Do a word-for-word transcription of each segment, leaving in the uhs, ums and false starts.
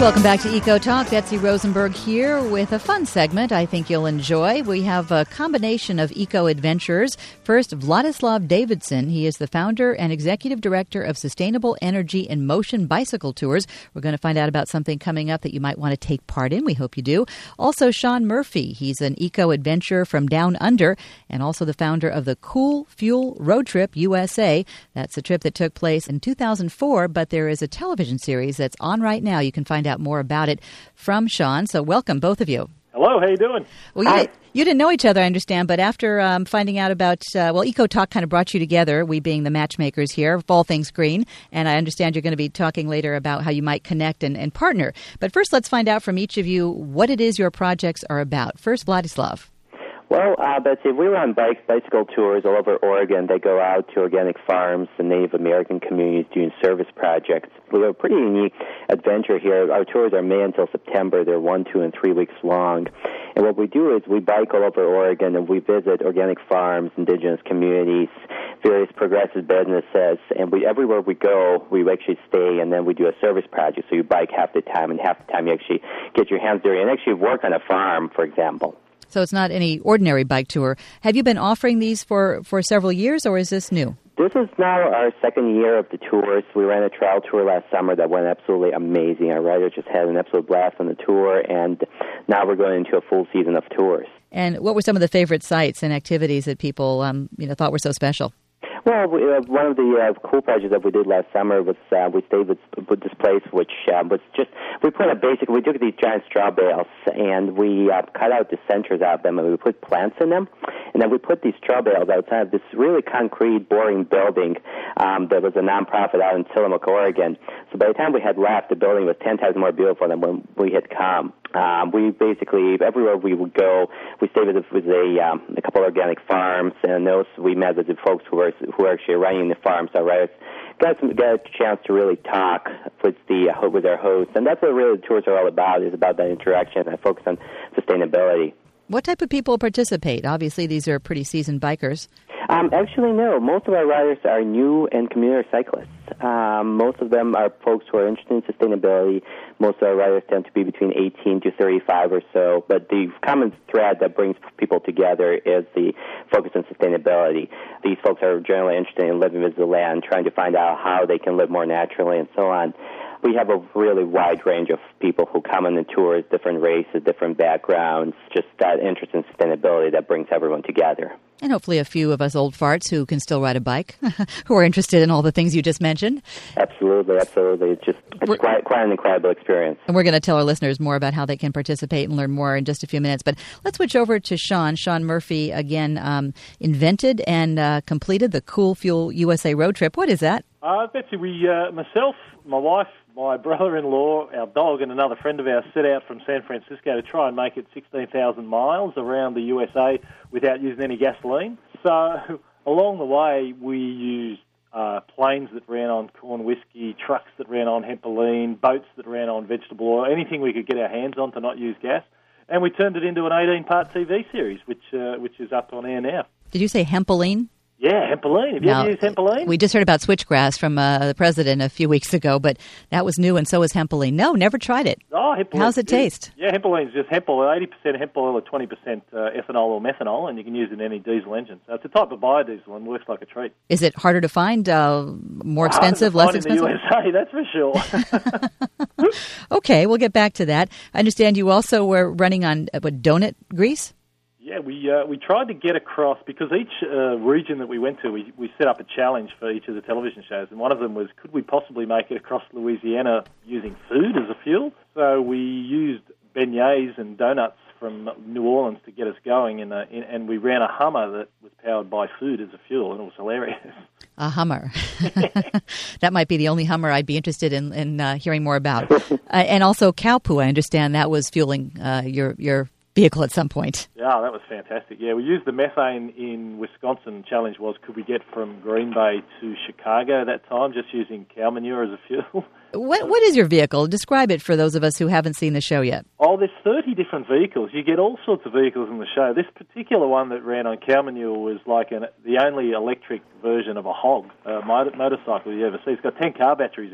Welcome back to Eco Talk. Betsy Rosenberg here with a fun segment I think you'll enjoy. We have a combination of eco adventures. First, Vladislav Davidson. He is the founder and executive director of Sustainable Energy in Motion Bicycle Tours. We're going to find out about something coming up that you might want to take part in. We hope you do. Also, Sean Murphy. He's an eco adventurer from Down Under and also the founder of the Cool Fuel Road Trip U S A. That's a trip that took place in two thousand four, but there is a television series that's on right now. You can find out more about it from Sean. So welcome, both of you. Hello, how you doing? Well, you, did, you didn't know each other, I understand, but after um, finding out about, uh, well, Eco Talk kind of brought you together, we being the matchmakers here of All Things Green, and I understand you're going to be talking later about how you might connect and, and partner. But first, let's find out from each of you what it is your projects are about. First, Vladislav. Well, uh, Betsy, we run bike, bicycle tours all over Oregon. They go out to organic farms and Native American communities doing service projects. We have a pretty unique adventure here. Our tours are May until September. They're one, two, and three weeks long. And what we do is we bike all over Oregon, and we visit organic farms, indigenous communities, various progressive businesses, and we everywhere we go, we actually stay, and then we do a service project. So you bike half the time, and half the time you actually get your hands dirty and actually work on a farm, for example. So it's not any ordinary bike tour. Have you been offering these for, for several years, or is this new? This is now our second year of the tours. We ran a trial tour last summer that went absolutely amazing. Our riders just had an absolute blast on the tour, and now we're going into a full season of tours. And what were some of the favorite sites and activities that people um, you know, thought were so special? Well, we, uh, one of the uh, cool projects that we did last summer was uh, we stayed with, with this place, which uh, was just, we put a basic, we took these giant straw bales and we uh, cut out the centers out of them and we put plants in them. And then we put these straw bales outside of this really concrete, boring building um, that was a nonprofit out in Tillamook, Oregon. So by the time we had left, the building was ten times more beautiful than when we had come. Um, we basically, everywhere we would go, we stayed with, with a, um, a couple of organic farms, and those we met with the folks who were who were actually running the farms. So right, got some got a chance to really talk with the uh, with our hosts, and that's what really the tours are all about. Is about that interaction and focus on sustainability. What type of people participate? Obviously, these are pretty seasoned bikers. Um, actually, no. Most of our riders are new and commuter cyclists. Um, most of them are folks who are interested in sustainability. Most of our riders tend to be between eighteen to thirty-five or so. But the common thread that brings people together is the focus on sustainability. These folks are generally interested in living with the land, trying to find out how they can live more naturally and so on. We have a really wide range of people who come on the tours, different races, different backgrounds, just that interest in sustainability that brings everyone together. And hopefully a few of us old farts who can still ride a bike, who are interested in all the things you just mentioned. Absolutely, absolutely. It's just it's quite, quite an incredible experience. And we're going to tell our listeners more about how they can participate and learn more in just a few minutes. But let's switch over to Sean. Sean Murphy, again, um, invented and uh, completed the Cool Fuel U S A road trip. What is that? Uh, Betsy, we, uh, myself, my wife, my brother-in-law, our dog, and another friend of ours set out from San Francisco to try and make it sixteen thousand miles around the U S A without using any gasoline. So along the way, we used uh, planes that ran on corn whiskey, trucks that ran on hempoline, boats that ran on vegetable oil, anything we could get our hands on to not use gas. And we turned it into an eighteen-part T V series, which uh, which is up on air now. Did you say hempoline? Yeah, hempoline. Have you now, ever used hempoline? We just heard about switchgrass from uh, the president a few weeks ago, but that was new, and so was hempoline. No, never tried it. Oh, hempoline. How's it taste? Yeah, hempoline is just hemp oil, eighty percent hemp oil or twenty percent uh, ethanol or methanol, and you can use it in any diesel engine. So it's a type of biodiesel and works like a treat. Is it harder to find, uh, more expensive, less expensive? In the U S A, that's for sure. Okay, we'll get back to that. I understand you also were running on, uh, what, donut grease? Yeah, we uh, we tried to get across, because each uh, region that we went to, we, we set up a challenge for each of the television shows, and one of them was, could we possibly make it across Louisiana using food as a fuel? So we used beignets and donuts from New Orleans to get us going, and, uh, in, and we ran a Hummer that was powered by food as a fuel, and it was hilarious. A Hummer. That might be the only Hummer I'd be interested in, in uh, hearing more about. uh, and also cow poo, I understand that was fueling uh, your your vehicle at some point. Yeah, that was fantastic. Yeah, we used the methane in Wisconsin. Challenge was, could we get from Green Bay to Chicago that time just using cow manure as a fuel? What What is your vehicle? Describe it for those of us who haven't seen the show yet. Oh, there's thirty different vehicles. You get all sorts of vehicles in the show. This particular one that ran on cow manure was like an, the only electric version of a hog, a motor, motorcycle you ever see. It's got ten car batteries in it,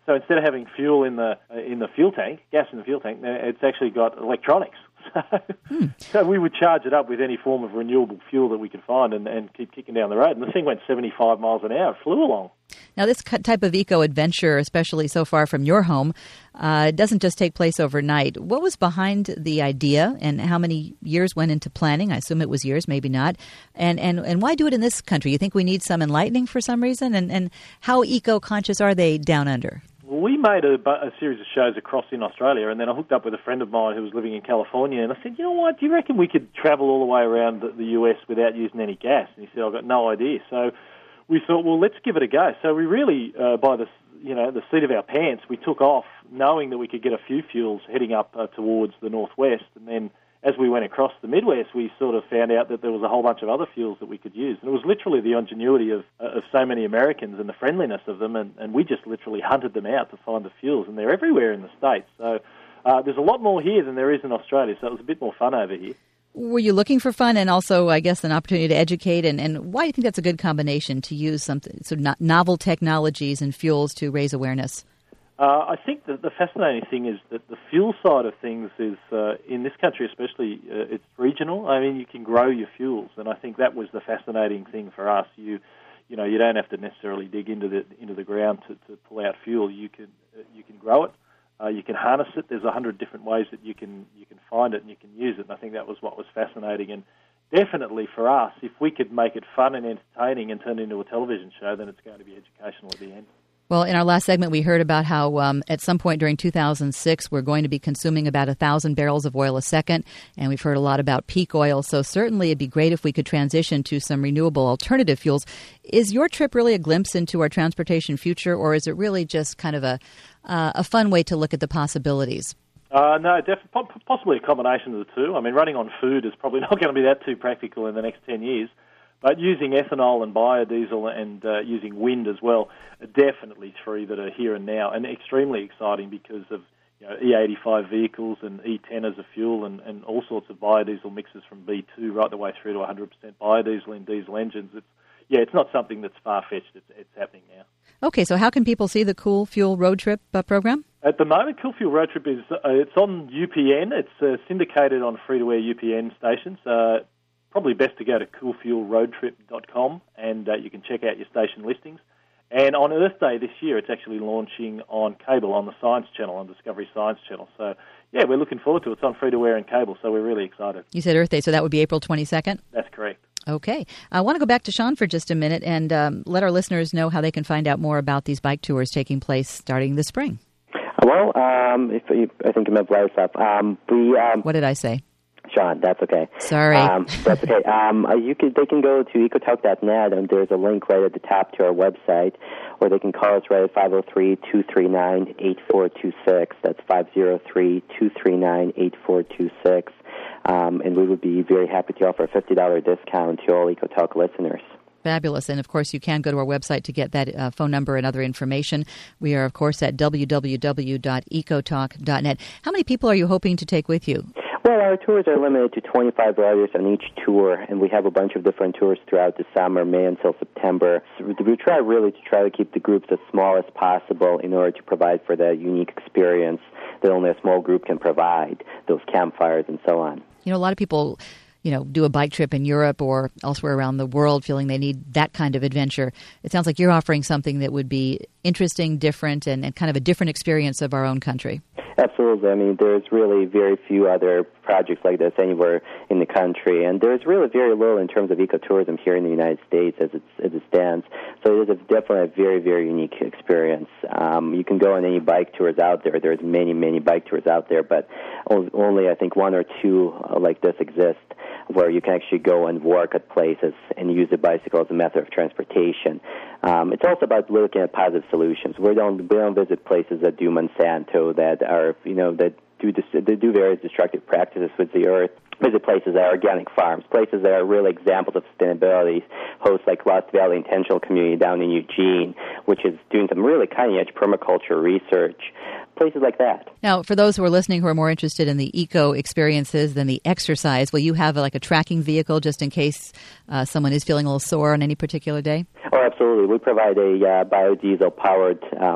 So instead of having fuel in the uh, in the fuel tank, gas in the fuel tank, it's actually got electronics. So, hmm. so we would charge it up with any form of renewable fuel that we could find and, and keep kicking down the road. And the thing went seventy-five miles an hour, flew along. Now, this type of eco-adventure, especially so far from your home, uh, doesn't just take place overnight. What was behind the idea, and how many years went into planning? I assume it was years, maybe not. And and, and why do it in this country? You think we need some enlightening for some reason? And, and how eco-conscious are they down under? Well, we made a, a series of shows across in Australia, and then I hooked up with a friend of mine who was living in California, and I said, you know what, do you reckon we could travel all the way around the, the U S without using any gas? And he said, I've got no idea. So we thought, well, let's give it a go. So we really, uh, by the you know the seat of our pants, we took off knowing that we could get a few fuels heading up uh, towards the northwest, and then as we went across the Midwest, we sort of found out that there was a whole bunch of other fuels that we could use. And it was literally the ingenuity of, of so many Americans and the friendliness of them, and, and we just literally hunted them out to find the fuels, and they're everywhere in the States. So uh, there's a lot more here than there is in Australia, so it was a bit more fun over here. Were you looking for fun and also, I guess, an opportunity to educate? And, and why do you think that's a good combination to use some sort of novel technologies and fuels to raise awareness? Uh, I think that the fascinating thing is that the fuel side of things is, uh, in this country especially, uh, it's regional. I mean, you can grow your fuels, and I think that was the fascinating thing for us. You, you know, you don't have to necessarily dig into the into the ground to, to pull out fuel. You can uh, you can grow it, uh, you can harness it. There's a hundred different ways that you can you can find it and you can use it. And I think that was what was fascinating. And definitely for us, if we could make it fun and entertaining and turn it into a television show, then it's going to be educational at the end. Well, in our last segment, we heard about how um, at some point during two thousand six, we're going to be consuming about one thousand barrels of oil a second, and we've heard a lot about peak oil. So certainly it'd be great if we could transition to some renewable alternative fuels. Is your trip really a glimpse into our transportation future, or is it really just kind of a, uh, a fun way to look at the possibilities? Uh, no, def- possibly a combination of the two. I mean, running on food is probably not going to be that too practical in the next ten years. But using ethanol and biodiesel and uh, using wind as well are definitely three that are here and now, and extremely exciting because of you know, E eighty-five vehicles and E ten as a fuel and, and all sorts of biodiesel mixes from B two right the way through to one hundred percent biodiesel in diesel engines. It's, yeah, it's not something that's far-fetched. It's, it's happening now. Okay, so how can people see the Cool Fuel Road Trip uh, program? At the moment, Cool Fuel Road Trip is uh, it's on U P N. It's uh, syndicated on free-to-air U P N stations. Uh, Probably best to go to cool fuel road trip dot com and uh, you can check out your station listings. And on Earth Day this year, it's actually launching on cable on the Science Channel, on Discovery Science Channel. So, yeah, we're looking forward to it. It's on free-to-air and cable, so we're really excited. You said Earth Day, so that would be April twenty-second? That's correct. Okay. I want to go back to Sean for just a minute and um, let our listeners know how they can find out more about these bike tours taking place starting this spring. Well, um, if you, I think you meant Vladislav. Um, we, um, what did I say? Sean, that's okay. Sorry. Um, that's okay. Um, uh, you could, they can go to ecotalk dot net, and there's a link right at the top to our website, or they can call us right at five oh three, two three nine, eight four two six. That's five oh three, two three nine, eight four two six. Um, and we would be very happy to offer a fifty dollars discount to all EcoTalk listeners. Fabulous. And, of course, you can go to our website to get that uh, phone number and other information. We are, of course, at w w w dot ecotalk dot net. How many people are you hoping to take with you? Well, our tours are limited to twenty-five riders on each tour, and we have a bunch of different tours throughout the summer, May until September. So we try really to try to keep the groups as small as possible in order to provide for that unique experience that only a small group can provide, those campfires and so on. You know, a lot of people, you know, do a bike trip in Europe or elsewhere around the world feeling they need that kind of adventure. It sounds like you're offering something that would be interesting, different, and, and kind of a different experience of our own country. Absolutely. I mean, there's really very few other projects like this anywhere in the country, and there's really very little in terms of ecotourism here in the United States as it, as it stands. So it is a, definitely a very, very unique experience. Um, you can go on any bike tours out there. There's many, many bike tours out there, but only, I think, one or two uh, like this exist, where you can actually go and work at places and use the bicycle as a method of transportation. Um, it's also about looking at positive solutions. We don't we don't visit places that do Monsanto, that are you know that do dis- that do various destructive practices with the earth. Visit places that are organic farms, places that are real examples of sustainability. Hosts like Lost Valley Intentional Community down in Eugene, which is doing some really cutting-edge permaculture research. Places like that. Now, for those who are listening who are more interested in the eco experiences than the exercise, will you have like a tracking vehicle just in case uh, someone is feeling a little sore on any particular day? Oh, absolutely. We provide a uh, biodiesel-powered um,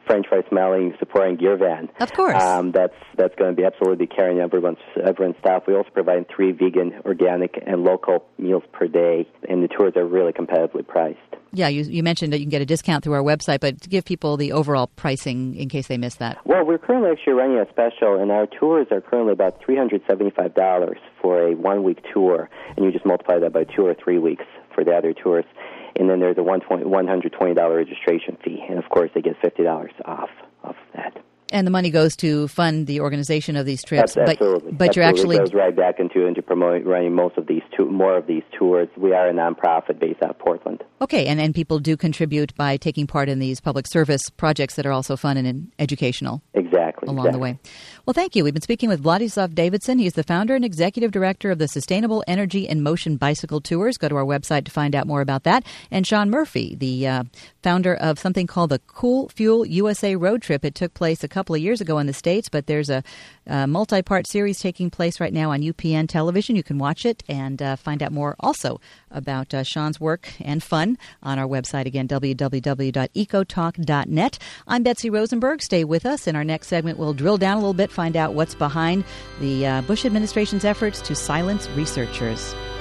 French fry smelling, supporting gear van. Of course. Um, that's that's going to be absolutely carrying everyone's everyone's stuff. We also provide three vegan, organic, and local meals per day, and the tours are really competitively priced. Yeah, you, you mentioned that you can get a discount through our website, but to give people the overall pricing in case they missed that. Well, we're currently actually running a special, and our tours are currently about three hundred seventy-five dollars for a one-week tour, and you just multiply that by two or three weeks for the other tours. And then there's a one hundred twenty dollars registration fee, and of course they get fifty dollars off of that. And the money goes to fund the organization of these trips. Absolutely. But, but you're Absolutely. actually It goes right back into into promoting running most of these tu- more of these tours. We are a nonprofit based out of Portland. Okay, and, and people do contribute by taking part in these public service projects that are also fun and, and educational. Exactly. Along exactly. the way. Well, thank you. We've been speaking with Vladislav Davidson. He's the founder and executive director of the Sustainable Energy in Motion Bicycle Tours. Go to our website to find out more about that. And Sean Murphy, the uh, founder of something called the Cool Fuel U S A Road Trip. It took place a couple of years ago in the States, but there's a, a multi-part series taking place right now on U P N television. You can watch it and uh, find out more also about uh, Sean's work and fun on our website. Again, w w w dot ecotalk dot net. I'm Betsy Rosenberg. Stay with us. In our next segment, we'll drill down a little bit, find out what's behind the uh, Bush administration's efforts to silence researchers.